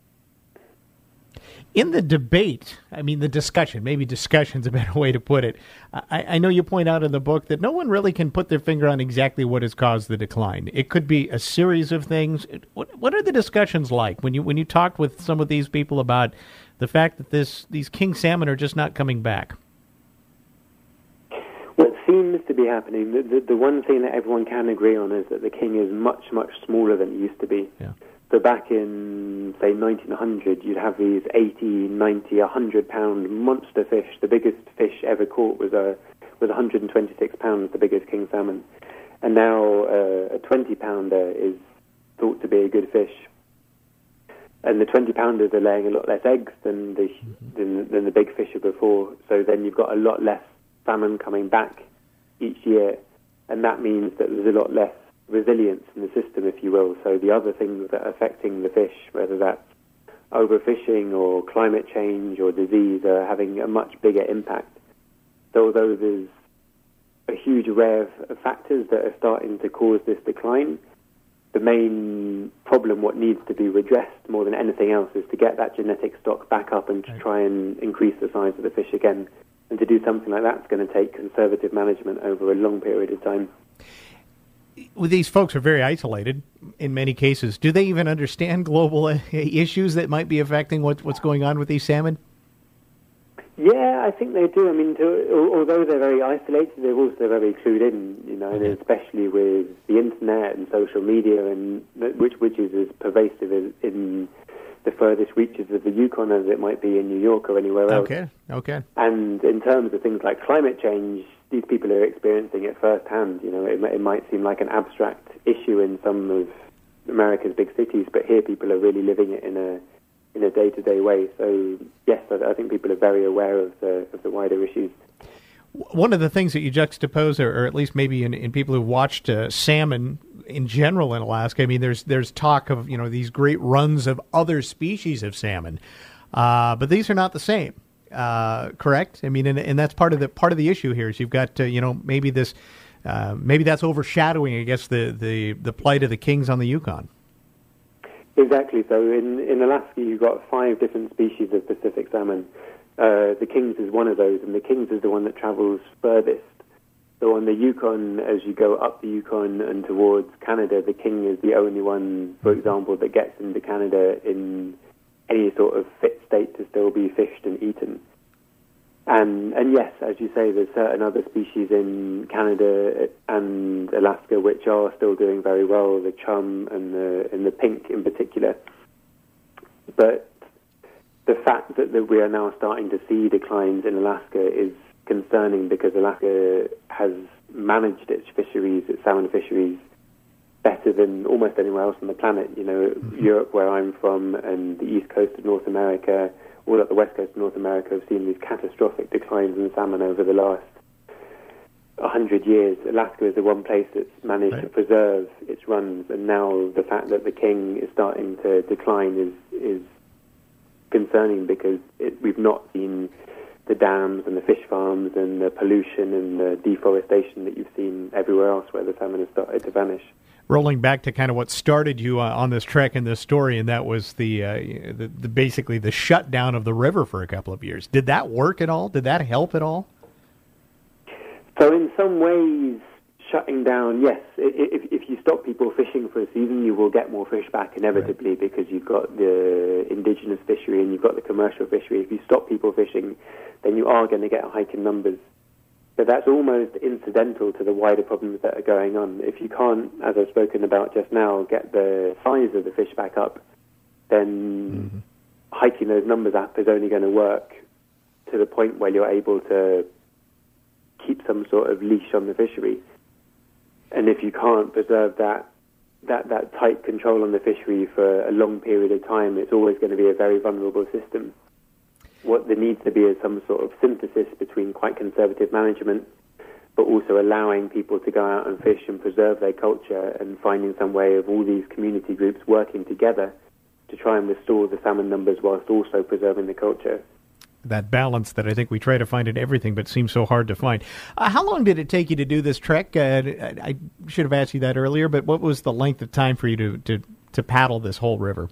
In the debate, I mean the discussion, maybe discussion's a better way to put it. I, I know you point out in the book that no one really can put their finger on exactly what has caused the decline. It could be a series of things. What, what are the discussions like when you when you talked with some of these people about the fact that this these king salmon are just not coming back? What seems to be happening, the, the, the one thing that everyone can agree on is that the king is much, much smaller than it used to be. Yeah. So back in, say, nineteen hundred, you'd have these eighty, ninety, one hundred pound monster fish. The biggest fish ever caught was a was one hundred twenty-six pounds, the biggest king salmon. And now uh, a twenty pounder is thought to be a good fish. And the twenty pounders are laying a lot less eggs than the mm-hmm. than, than the big fish are before. So then you've got a lot less salmon coming back each year, and that means that there's a lot less resilience in the system, if you will. So the other things that are affecting the fish, whether that's overfishing or climate change or disease, are having a much bigger impact. So although there's a huge array of, of factors that are starting to cause this decline, the main problem, what needs to be redressed more than anything else, is to get that genetic stock back up and to try and increase the size of the fish again. And to do something like that is going to take conservative management over a long period of time. Well, these folks are very isolated in many cases. Do they even understand global uh, issues that might be affecting what, what's going on with these salmon? Yeah, I think they do. I mean, to, although they're very isolated, they're also very clued in, you know, and especially with the internet and social media, and which which is as pervasive as in the furthest reaches of the Yukon as it might be in New York or anywhere else. Okay, okay. And in terms of things like climate change, these people are experiencing it firsthand. You know, it, it might seem like an abstract issue in some of America's big cities, but here people are really living it in a in a day-to-day way. So yes, I, I think people are very aware of the of the wider issues. One of the things that you juxtapose, or, or at least maybe in, in people who watched uh, salmon in general in Alaska, I mean, there's there's talk of, you know, these great runs of other species of salmon, uh, but these are not the same, uh, correct? I mean, and, and that's part of the part of the issue here is you've got, uh, you know, maybe this, uh, maybe that's overshadowing, I guess, the, the, the plight of the kings on the Yukon. Exactly. So in, in Alaska, you've got five different species of Pacific salmon. Uh, the King's is one of those, and the King's is the one that travels furthest. So on the Yukon, as you go up the Yukon and towards Canada, the King is the only one, for example, that gets into Canada in any sort of fit state to still be fished and eaten. And, and yes, as you say, there's certain other species in Canada and Alaska which are still doing very well, the chum and the, and the pink in particular. But the fact that, that we are now starting to see declines in Alaska is concerning because Alaska has managed its fisheries, its salmon fisheries, better than almost anywhere else on the planet. You know, mm-hmm. Europe, where I'm from, and the east coast of North America, all up the west coast of North America have seen these catastrophic declines in salmon over the last one hundred years. Alaska is the one place that's managed right. to preserve its runs, and now the fact that the King is starting to decline is is concerning because it, we've not seen the dams and the fish farms and the pollution and the deforestation that you've seen everywhere else where the salmon has started to vanish. Rolling back to kind of what started you uh, on this trek and this story, and that was the, uh, the, the basically the shutdown of the river for a couple of years. Did that work at all? Did that help at all? So in some ways, shutting down, yes. If, if you stop people fishing for a season, you will get more fish back inevitably right. because you've got the indigenous fishery and you've got the commercial fishery. If you stop people fishing, then you are going to get a hike in numbers. But that's almost incidental to the wider problems that are going on. If you can't, as I've spoken about just now, get the size of the fish back up, then mm-hmm. hiking those numbers up is only going to work to the point where you're able to keep some sort of leash on the fishery. And if you can't preserve that, that, that tight control on the fishery for a long period of time, it's always going to be a very vulnerable system. What there needs to be is some sort of synthesis between quite conservative management, but also allowing people to go out and fish and preserve their culture and finding some way of all these community groups working together to try and restore the salmon numbers whilst also preserving the culture. That balance that I think we try to find in everything, but seems so hard to find. Uh, how long did it take you to do this trek? Uh, I should have asked you that earlier, but what was the length of time for you to, to, to paddle this whole river?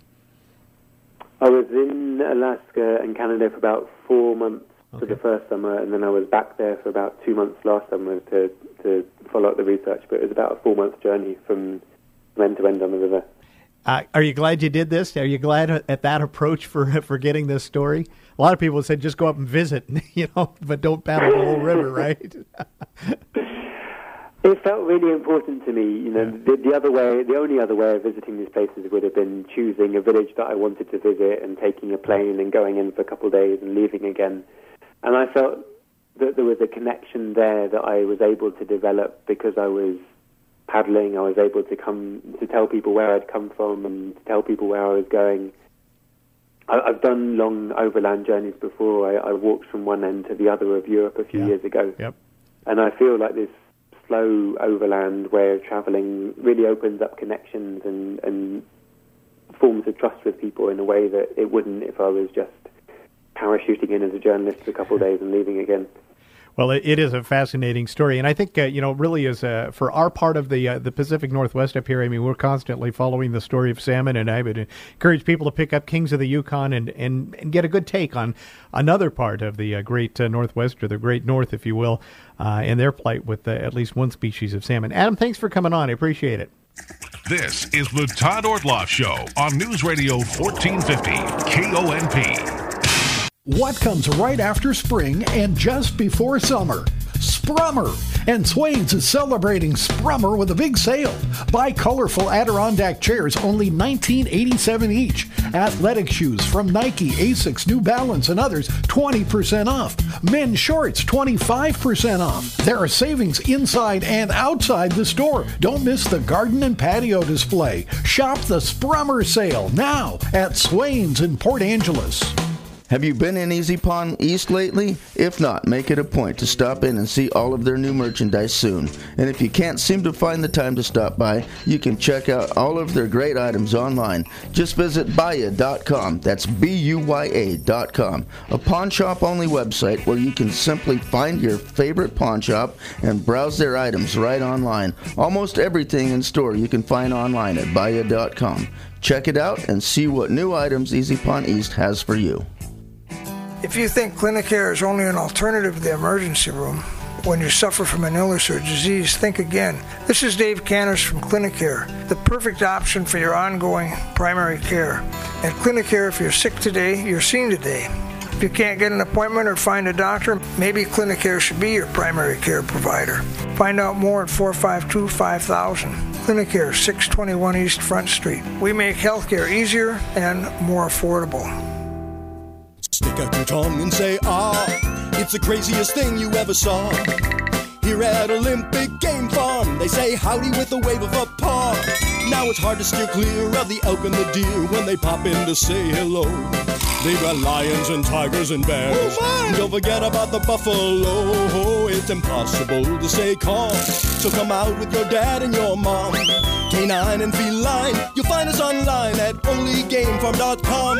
I was in Alaska and Canada for about four months okay. for the first summer, and then I was back there for about two months last summer to, to follow up the research. But it was about a four-month journey from end to end on the river. Uh, are you glad you did this? Are you glad at that approach for for getting this story? A lot of people said just go up and visit, you know, but don't paddle the whole river, right? It felt really important to me. You know, yeah. the, the other way, the only other way of visiting these places would have been choosing a village that I wanted to visit and taking a plane and going in for a couple of days and leaving again. And I felt that there was a connection there that I was able to develop because I was paddling. I was able to come to tell people where I'd come from and to tell people where I was going. I, I've done long overland journeys before. I, I walked from one end to the other of Europe a few yeah. years ago. Yep. And I feel like this slow overland way of travelling really opens up connections and, and forms of trust with people in a way that it wouldn't if I was just parachuting in as a journalist for a couple of days and leaving again. Well, it, it is a fascinating story, and I think uh, you know, really, is uh, for our part of the uh, the Pacific Northwest up here. I mean, we're constantly following the story of salmon, and I would encourage people to pick up Kings of the Yukon and, and, and get a good take on another part of the uh, Great uh, Northwest, or the Great North, if you will, uh, and their plight with uh, at least one species of salmon. Adam, thanks for coming on. I appreciate it. This is the Todd Ortloff Show on News Radio fourteen fifty K O N P. What comes right after spring and just before summer? Sprummer. And Swain's is celebrating Sprummer with a big sale. Buy colorful Adirondack chairs, only nineteen eighty-seven each. Athletic shoes from Nike, Asics, New Balance, and others, twenty percent off. Men's shorts, twenty-five percent off. There are savings inside and outside the store. Don't miss the garden and patio display. Shop the Sprummer sale now at Swain's in Port Angeles. Have you been in Easy Pawn East lately? If not, make it a point to stop in and see all of their new merchandise soon. And if you can't seem to find the time to stop by, you can check out all of their great items online. Just visit Buyya dot com. That's B U Y A dot com. A pawn shop only website where you can simply find your favorite pawn shop and browse their items right online. Almost everything in store you can find online at Buyya dot com. Check it out and see what new items Easy Pawn East has for you. If you think Clinicare is only an alternative to the emergency room when you suffer from an illness or disease, think again. This is Dave Canners from Clinicare, the perfect option for your ongoing primary care. At Clinicare, if you're sick today, you're seen today. If you can't get an appointment or find a doctor, maybe Clinicare should be your primary care provider. Find out more at four five two, five thousand. Clinicare, six twenty-one East Front Street. We make healthcare easier and more affordable. Stick out your tongue and say, ah, it's the craziest thing you ever saw. Here at Olympic Game Farm, they say howdy with a wave of a paw. Now it's hard to steer clear of the elk and the deer when they pop in to say hello. They've got lions and tigers and bears. Oh, don't forget about the buffalo. It's impossible to stay calm. So come out with your dad and your mom. Canine and feline, you'll find us online at only game farm dot com.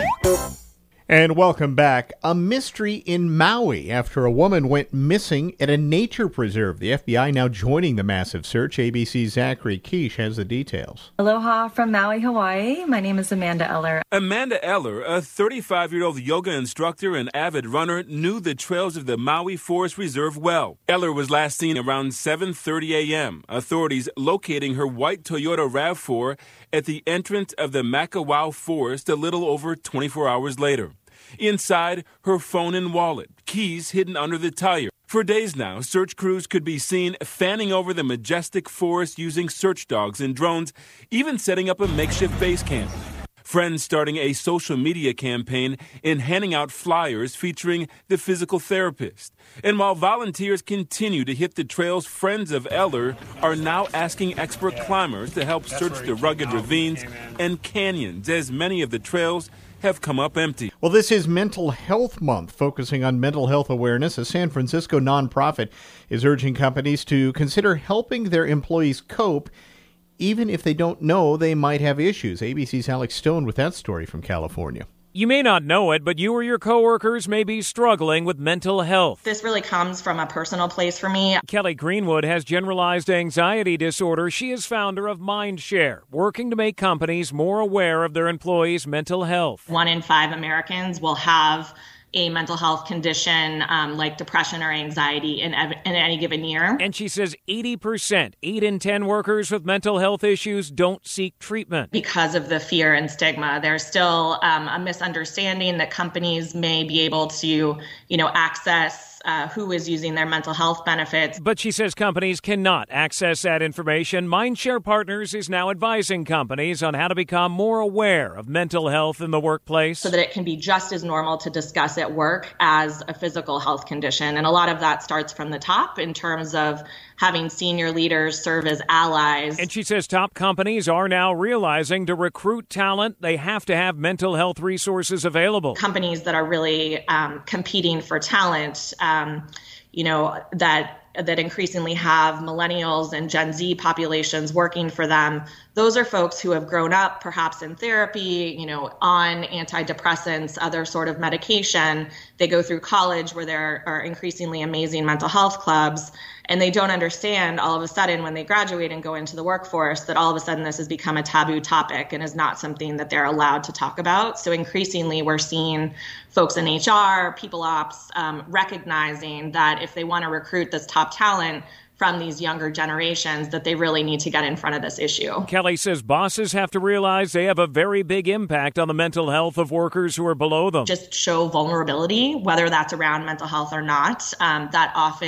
And welcome back. A mystery in Maui after a woman went missing at a nature preserve. The F B I now joining the massive search. A B C's Zachary Quiche has the details. Aloha from Maui, Hawaii. My name is Amanda Eller. Amanda Eller, a thirty-five-year-old yoga instructor and avid runner, knew the trails of the Maui Forest Reserve well. Eller was last seen around seven thirty a.m., authorities locating her white Toyota RAV four at the entrance of the Makawao Forest a little over twenty-four hours later. Inside, her phone and wallet, keys hidden under the tire. For days now, search crews could be seen fanning over the majestic forest using search dogs and drones, even setting up a makeshift base camp. Friends starting a social media campaign and handing out flyers featuring the physical therapist. And while volunteers continue to hit the trails, friends of Eller are now asking expert climbers to help search the rugged ravines and canyons, as many of the trails have come up empty. Well, this is Mental Health Month, focusing on mental health awareness. A San Francisco nonprofit is urging companies to consider helping their employees cope, even if they don't know they might have issues. A B C's Alex Stone with that story from California. You may not know it, but you or your coworkers may be struggling with mental health. This really comes from a personal place for me. Kelly Greenwood has generalized anxiety disorder. She is founder of Mindshare, working to make companies more aware of their employees' mental health. One in five Americans will have a mental health condition um, like depression or anxiety in, ev- in any given year. And she says eighty percent, eight in ten workers with mental health issues don't seek treatment. Because of the fear and stigma, there's still um, a misunderstanding that companies may be able to, you know, access Uh, who is using their mental health benefits. But she says companies cannot access that information. Mindshare Partners is now advising companies on how to become more aware of mental health in the workplace, so that it can be just as normal to discuss at work as a physical health condition. And a lot of that starts from the top in terms of having senior leaders serve as allies. And she says top companies are now realizing to recruit talent, they have to have mental health resources available. Companies that are really um, competing for talent, um, you know, that that increasingly have millennials and Gen Z populations working for them. Those are folks who have grown up perhaps in therapy, you know, on antidepressants, other sort of medication. They go through college where there are increasingly amazing mental health clubs, and they don't understand all of a sudden when they graduate and go into the workforce that all of a sudden this has become a taboo topic and is not something that they're allowed to talk about. So increasingly we're seeing folks in H R, people ops, um, recognizing that if they want to recruit this top talent from these younger generations, that they really need to get in front of this issue. Kelly says bosses have to realize they have a very big impact on the mental health of workers who are below them. Just show vulnerability, whether that's around mental health or not. Um, that often sh-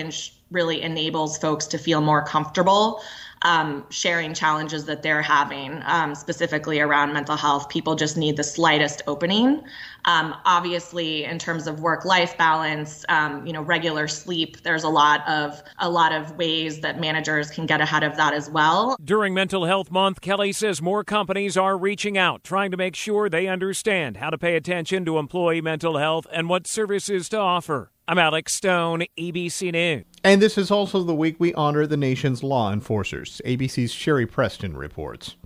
really enables folks to feel more comfortable um, sharing challenges that they're having, um, specifically around mental health. People just need the slightest opening. Um, obviously, in terms of work-life balance, um, you know, regular sleep, there's a lot of a lot of ways that managers can get ahead of that as well. During Mental Health Month, Kelly says more companies are reaching out, trying to make sure they understand how to pay attention to employee mental health and what services to offer. I'm Alex Stone, A B C News. And this is also the week we honor the nation's law enforcers. A B C's Sherry Preston reports.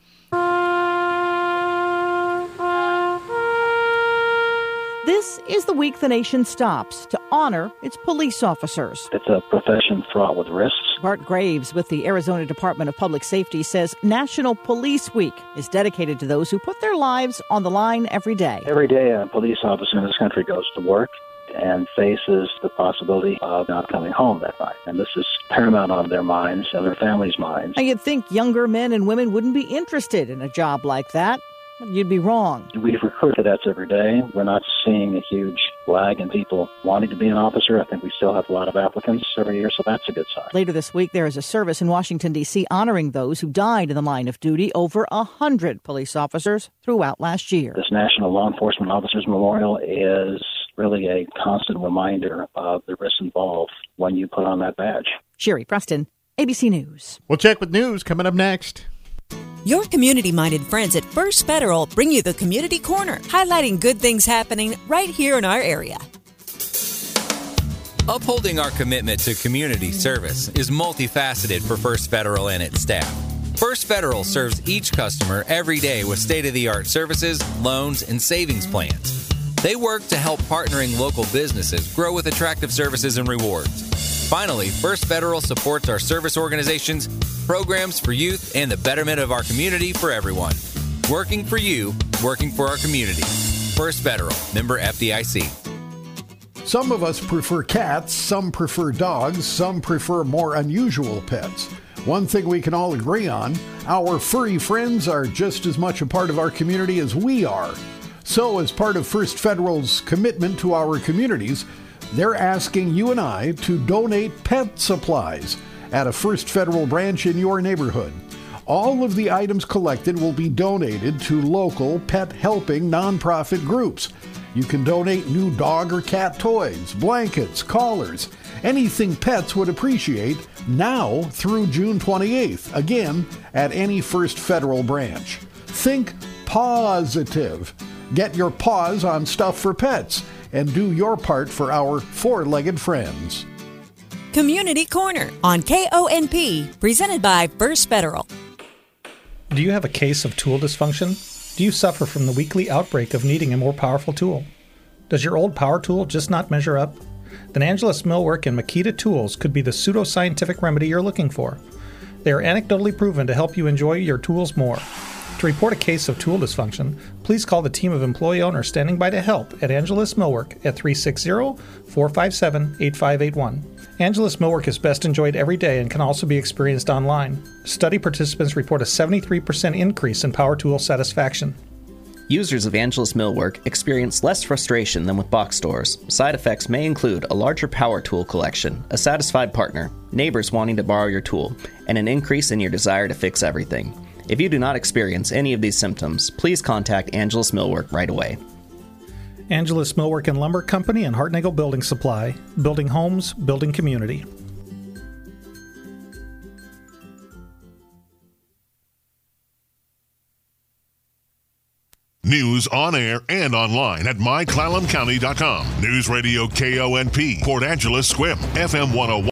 This is the week the nation stops to honor its police officers. It's a profession fraught with risks. Bart Graves with the Arizona Department of Public Safety says National Police Week is dedicated to those who put their lives on the line every day. Every day a police officer in this country goes to work and faces the possibility of not coming home that night. And this is paramount on their minds and their families' minds. And you'd think younger men and women wouldn't be interested in a job like that. You'd be wrong. We recruit cadets every day. We're not seeing a huge lag in people wanting to be an officer. I think we still have a lot of applicants every year, so that's a good sign. Later this week, there is a service in Washington, D C honoring those who died in the line of duty. Over one hundred police officers throughout last year. This National Law Enforcement Officers Memorial is really a constant reminder of the risks involved when you put on that badge. Sherry Preston, A B C News. We'll check with news coming up next. Your community-minded friends at First Federal bring you the Community Corner, highlighting good things happening right here in our area. Upholding our commitment to community service is multifaceted for First Federal and its staff. First Federal serves each customer every day with state-of-the-art services, loans, and savings plans. They work to help partnering local businesses grow with attractive services and rewards. Finally, First Federal supports our service organizations, programs for youth, and the betterment of our community for everyone. Working for you, working for our community. First Federal, member F D I C. Some of us prefer cats, some prefer dogs, some prefer more unusual pets. One thing we can all agree on, our furry friends are just as much a part of our community as we are. So, as part of First Federal's commitment to our communities, they're asking you and I to donate pet supplies at a First Federal branch in your neighborhood. All of the items collected will be donated to local pet-helping nonprofit groups. You can donate new dog or cat toys, blankets, collars, anything pets would appreciate now through June twenty-eighth, again, at any First Federal branch. Think positive. Get your paws on stuff for pets and do your part for our four-legged friends. Community Corner on K O N P, presented by First Federal. Do you have a case of tool dysfunction? Do you suffer from the weekly outbreak of needing a more powerful tool? Does your old power tool just not measure up? Then Angelus Millwork and Makita Tools could be the pseudoscientific remedy you're looking for. They are anecdotally proven to help you enjoy your tools more. To report a case of tool dysfunction, please call the team of employee owners standing by to help at Angelus Millwork at three six zero, four five seven, eight five eight one. Angelus Millwork is best enjoyed every day and can also be experienced online. Study participants report a seventy-three percent increase in power tool satisfaction. Users of Angelus Millwork experience less frustration than with box stores. Side effects may include a larger power tool collection, a satisfied partner, neighbors wanting to borrow your tool, and an increase in your desire to fix everything. If you do not experience any of these symptoms, please contact Angelus Millwork right away. Angelus Millwork and Lumber Company and Hartnagel Building Supply. Building homes, building community. News on air and online at my clallam county dot com. News Radio K O N P, Port Angeles Squim, F M one oh one.